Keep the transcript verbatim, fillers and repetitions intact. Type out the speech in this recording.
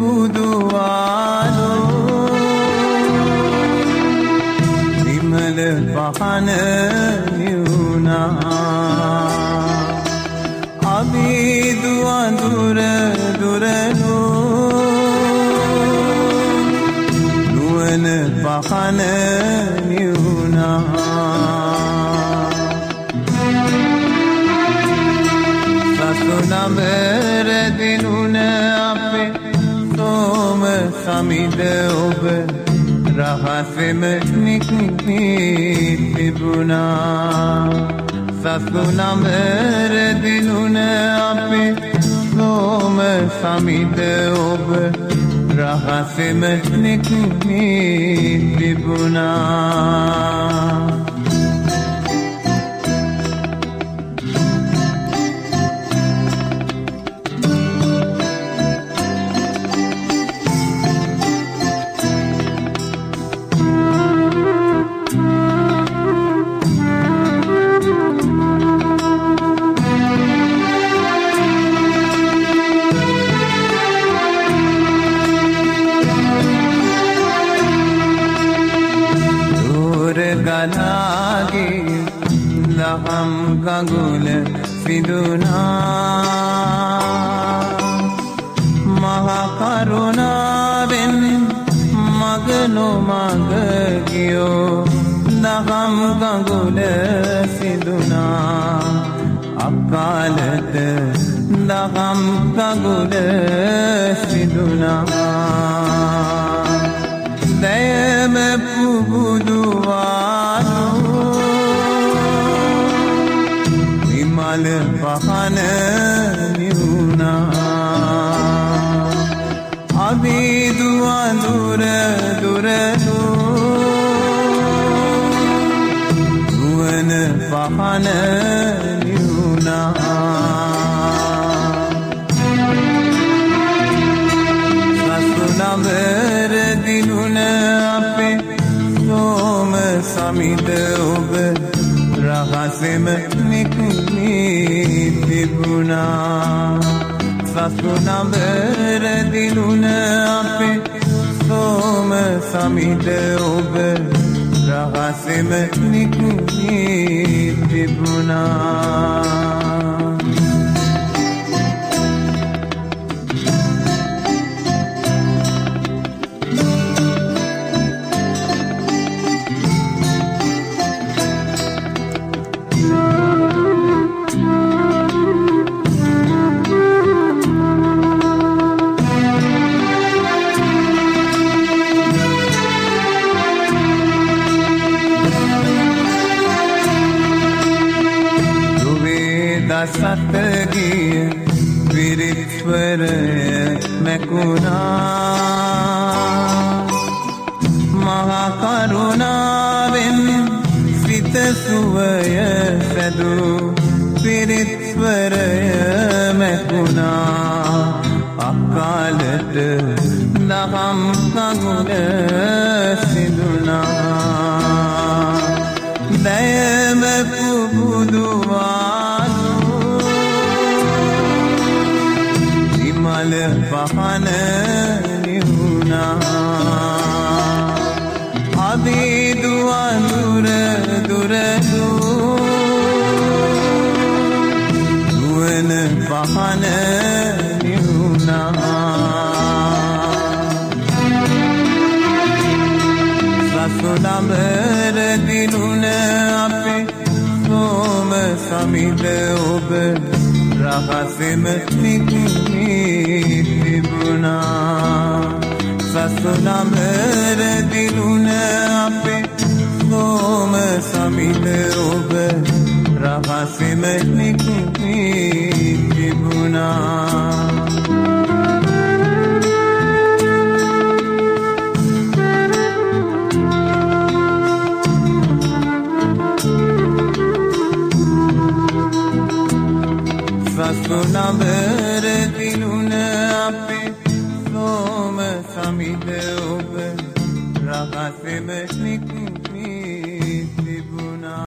පුබුදුවාලෝ විමල පහන නිවුණා අබිදු අඳුර දුරලෝ නුවණ පහන නිවුණා සසුනඹර දිනුන අපේ සෝම සමිද ඔබ රහසෙම නික්මී තිබුණා සසුනඹර දිනුන අපේ සෝම සමිද ඔබ රහසෙම නික්මී තිබුණා ගලාගේ දහම් ගඟුල සිදුනා මහ කරුණාවෙන් මග නොමග ගියෝ දහම් ගඟුල සිදුනා අකාලත දහම් ගඟුල සිදුනා දයම පුබුදුවාලෝ විමල පහන නිවුණා අබිදු අඳුර දුරලෝ නුවණ පහන නිවුණා සසුනඹර දිනුන අපේ සෝම සමිද ඔබ රහසෙම නික්මී තිබුණා සසුනඹර දිනුන අපේ සෝම සමිද ඔබ රහසෙම නික්මී තිබුණා සතගිය විරිත්වරය මැකුණා මහ කරුණාවෙන් සිත සුවය සැදූ විරිත්වරය මැකුණා අකාලට දහම් කඟුල සිදුනා දයම පුබුදුවාලෝ විමල පහන නිවුණා අබිදු අඳුර දුරලෝ නුවණ පහන නිවුණා සසුනඹර දිනුන අපේ සෝම සමිද ඔබ රහසෙම නික්මී තිබුණා සසුනඹර දිනුන අපේ සෝම සමිද ඔබ රහසෙම නික්මී තිබුණා සසුනඹර දිනුන අපේ සෝම සමිද ඔබ රහසෙම නික්මී